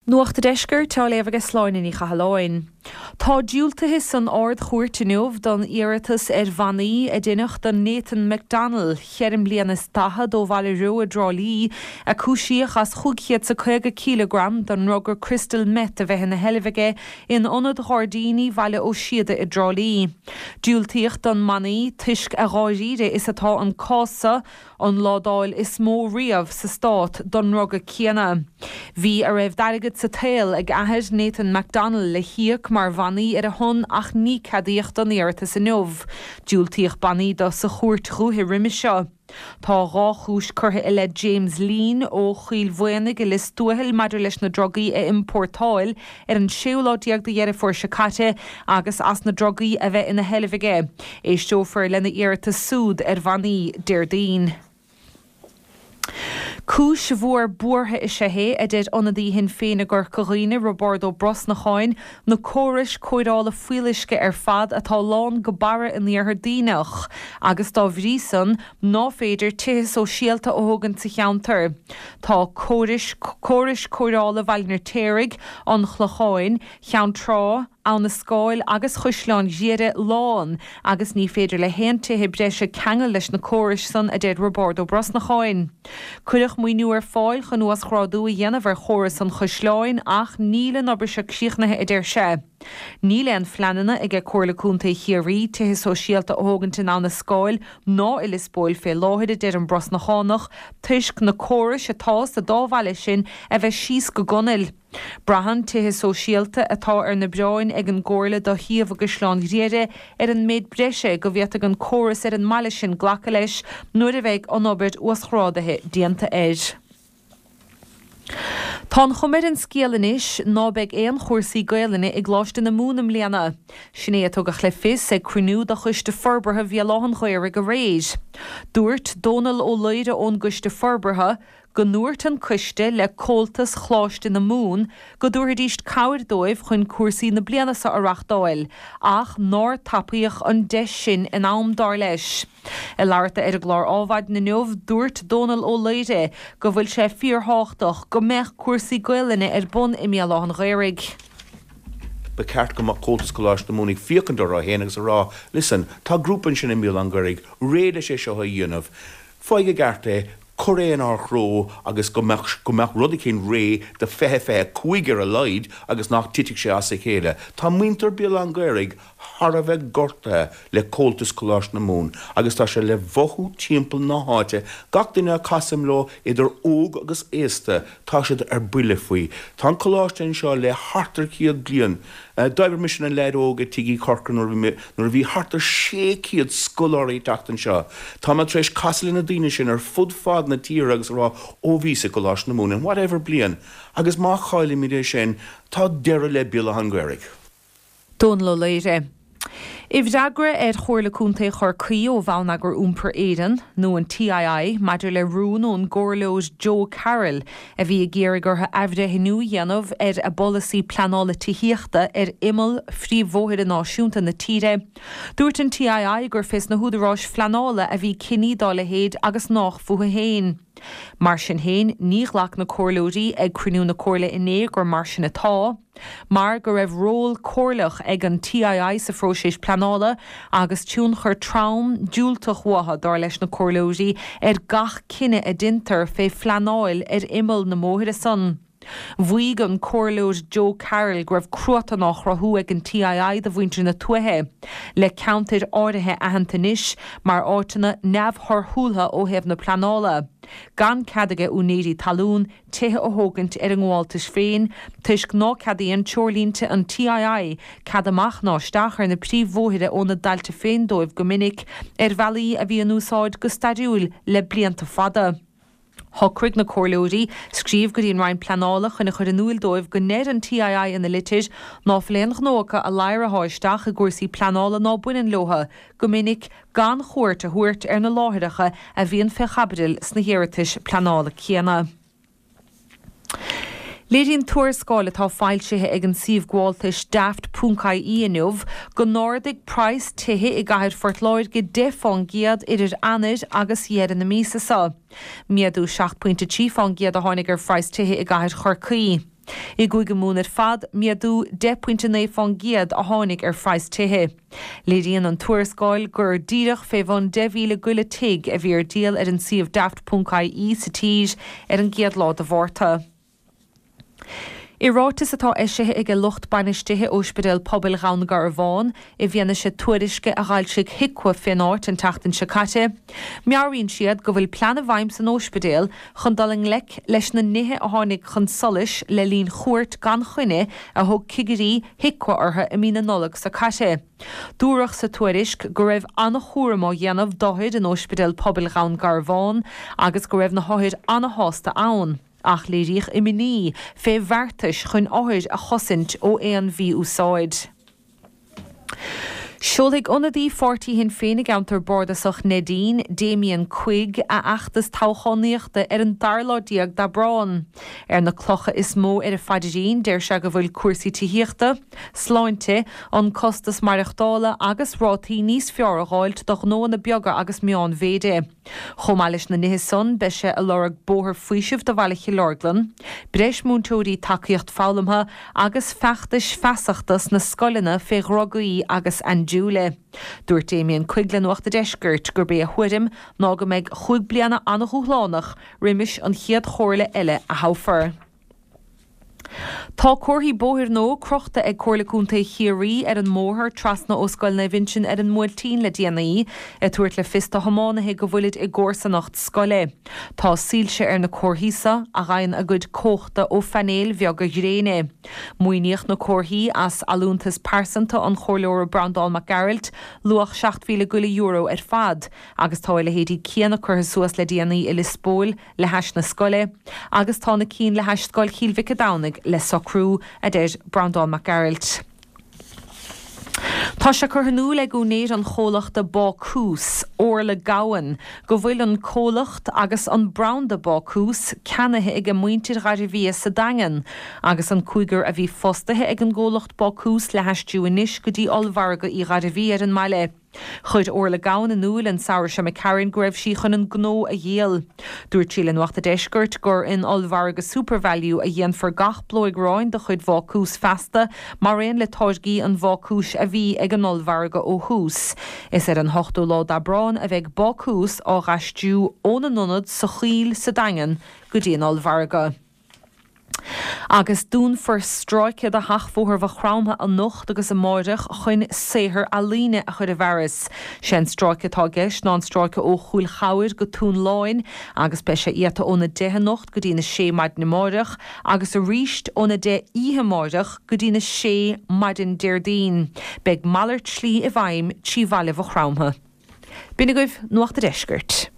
Nuachta deisgur tá léamh sláine í chahaláin. Tá diúltathe san ard chuairteanmh don iarratas bhanaí a duineach don Nathan McDonald cheirm bliana statha dó bhaile ru a drálí a cúisiach as chugiad sa 50 kg don rugur crystal meth a bheith na helifige in onad Ghordini bhaile ó siada i drálí. Diúltaíocht don manaí tuisc a ráidíre is atá an cása an ládáil is mó riamh sa stát don rugur céanna. Bhí a raibh darigad sa tail ag ahead Nathan McDonald le hiac mar bhanaí ar a hon ach ní cadíocht don iarratas in nómh. Diúltaíoch banaí do sa chuairt chuaithe riime seo. Tá rá chúis curtha i le James Lean ó Chill Mhuinnig i lis tuathil maidir leis na drogaí a importáil ar an siúláideag de dhearra fuair sicate agus as na drogaí a bheith ina helifige. Éisteofair lena iarratas súd ar bhanaí Deardaoin. Cúis bhuair buartha is hé a dead onadí hin féin a gur coghine Roberto Brosnacháin na córis coirála fuilisce ar fad atá lán go bara in níorthar daoineach agus tá bhrísan ná féidir tithe sóisialta ó thugann sa cheantar. Tá córis coirála bhailnar téirigh an chlucháin cheantrá an na scáil agus chuisleán díire lán agus ní féidir le héantithe breise cheangal leis na córis san a dead Roberto Brosnacháin. Cuireach muoinú ar fáil chu nuas chráadú a dhéanamh ar chóras an chuisleáin ach níle nabair se síochnathe i dtéir se. Níle an fleanana ag cuirlaúnta chiarí tithe sóisialta óganta ná na scáil ná i lispóil fé láthide deir an Brosnachánach tuisc na córis atá sa dábhaile sin a bheith síos go gonneil. Brahan tithe sóisialta atá ar na breáin ag an gcóirla do thiamh agus sláán riade ar an méid breise go bhíocht an córas ar an maile sin ghlacha leis nuair a bheith an obair uaschrádathe díanta éid. Tá chumid an scéalanis ná beag éon chóirsaí gaalaine ag gláiste na múnam léana. Sinné atugach le fis ag cruinú do chuiste forbartha bhí láhan chuir go réis. Dúirt Donal ó Leide ón guiste forbartha go nuairt an cuiste le cóltas chláiste na mún go dúirdíist cabhair dóibh chun cuasaí na bliana sa arachtáil ach nóir tapaíoch an deis sin in am dar leis. I leirta ar a glár ábhaid na neomh dúirt Donal ó Leide go bhfuil sé fíorthach go meach cuasaí gaalaine ar bun i méalán ghairigh. Be ceart go cótas go láiste múnig fiocandar a héanagus a rá. Listen, tá grúpan sin i méalán ghairigh, réide sé seo a dhéanamh. Fáige garte choréan ar chró agus go meach rudí cén ré de fethe cuigar a leid agus nach titic sé as chéile. Tá muintear beal an gairig har a bheith gorta le cóltas coláis na mún agus tá sé le bhothú timpeall na háite gach duine casim lo idir óg agus éasta tá siad ar buile faoi. Tá coláistain seo le hartar ciad blian. Daibir mis an leid óga tigi corcan nor bhí hartar 6 ciad scoláirí tachtan seo. Tá mat treis casilin na daine sin ar fud fad na tír agus rá óvísa coláis na mún and whatever blian. Agus má cháile mi sin tá deire le beal a hangairig. Donal ó Leide. If dagra chóirlaúnta chur cuí ó bhán agur úmpar éan nó an TII maidir le rún ón gcóirleos Joe Carroll a bhí géirigurtha aimhde hinú dhéanamh a bolasaí planála tííochta imil phríomhmhóthaide náisiúnta na tíre. Dúirt an TII gur fis na húdaráis flanála a bhí cinní dála héad agus nach fuha héin. Mar sin héin ní ghlach na cóirlóidí ag cruinú na cóirla inné gur mar sin atá, mar go raibh ról cóirlach ag an TII sa phróisis planála agus tún chur trám dúltach watha dar leis na cóirlóidí gach cinenne a dintar fé flanáil imil na móthaide san. Bhuaig an cóirleos Joe Carroll go raibh cruata nach rathú ag an TII de bhaintre na tuathe le counted áirithe ahananta níos mar áitina neamhthorthúltha ó hebh na planála. Gan cadige únéirí talún tithe ó thógant ar an gháiltas féin, tuisc ná cadaíonn teorlínte an TII cad amach ná stachar na príomhmhóthaide ó na dailta féin dóibh go minic bhealaí a bhí an úsáid go staidiúil le blianta fada. Thocraigh na cóirlóidí scríomh go dtíon rainn planála chuna chur an núil dóibh go néir an TII ina litir ná phléanach nócha a leir a háisteach a gcuirsaí planála ná buinean lotha go minic gan chuairt a thuairt ar na láthaireacha a bhíonn fechabril sna hiarratais planála céanna. Léiríonn tuairscála tá fáilsithe ag an suíomhgháiltais daft.caí inniuh go Nordic Price tithe i gcaithead fortláid go defán giad idir anid agus dhéad na mísa sa. Miadú 7.3 fan giad a tháinig ar Price tithe i gcaithead chorcaí. I gúige múna fad miadú 10.9 fan giad a tháinig feis tithe. Lédíon an tuairscáil gur díreach fé bhain 10,000 gula tig a bhí ar díal ar an siomh daft.caí sa tíis ar an giad lá a bhórta. I rátas atá éisithe ag lucht banistithe Ospidéal Pobal Rán gar bháin I bhíanana sé tuairisce a ghailsigh hicwa fénáit an tachtain sicate. Mearíonn siad go bhfuil pleana bhaim san Ospidéal chun daling leis na nithe a tháinig chun solis le líon chuairt gan chuine a thug cigarí hicwa ortha I mína nollag sa cate. Dúrach sa tuairisc go raibh anna chuairmá dhéanamh dóid an Ospidéal Pobal Rán gar bháin agus go raibh na háid anna hásta ann. Ach léiríoch I miní fé bhartais chun áid a chosint ó éan bhí úsáid. Siúlaigh ionadaí 40 hin féinnig antar bordasach Nadine, Damien Quigg a achtas táchaníochta ar an darládíag da brán. Ar na clocha is mó ar a fadidín déir se go bhfuil cuasaí tííochta, sláinte an costas marachtála agus rátaí níos fear a gháilt do nó na beaga agus meán véide. Chomáilis na nithe son be se a lorag bóthir fuiisih do bhailliche Lorglan, breis múntóirí takeíocht fálamha agus feachtas feasachtas na scoilena fé rogaí agus an Dúile. Dúirt Damien Quigg le nuachta deisgurt gur bé a chuidim ná go méid chuig bliana anna chuúlánach riimiis an chiad chóirle eile a háfar. Tá cuairtí bóthir nó crochta ag comhlaúnta chiaí ar an móthir trasna óscoil na bhinsin ar an muiltín le déanaí a tuairt le fista hamánathe go bhfuilid I gcósanacht scoile. Tá sílse ar na cuairthísa a ghain a gcuid cóchta ó fanéil bheag a gréine. Muoíocht na cuairthaí as alúntas persanta an chorleóir Brandán McGarrett luach 7,000 gula euro ar fad, agus tá le héadí cíanna chutha suas le déanaí I Lisbóil le heis na scoile, agus tá na cín le heis scoil Chialmhic a Downig le socrú a déir Brandán McGarrett. Tá se chuthanú le gúnéad an cholacht de Bacús ór le gawan go bhfuil an cólacht agus an brown de Bacús cenathe ag an muintir raidir sa dagan agus an cúigur a bhí fostathe ag an ggólacht Bacús le heistú inis go dtí olmharga I raidir ar an maile. Chud ór le gawan an núil an saoir se me Karen go raibh sí chun an gnó a dhéal. Dúirt sí le nuachta deisgurt gur in olmharga supervalue a dhéan for gach blóig ráin de chud Bacús festa mar réon le táisgí an Bacús a bhí ag an olmharga ó hús. Is ar an 8 lá da brán a bheith Bacús á raistú ón an nonad sa chiil sa dagan go dtí an olmharga. Agus dún for stráiciad a hachfóthar bh chrámtha an nocht agus a máireach chun séthir a líne a chud a bheras. Sin stráiciad tá gceist ná an stráice ó chúil chair go tún láin agus be sé iata óna 10 nocht go dtína 6 maid na máireach agus a ríist óna 10 ihe máireach go dtína 6 maidin déirdín. Beag mallart slí I bhaim tí bhaile bh chrámtha. Bína goibh nuachta deisgurt.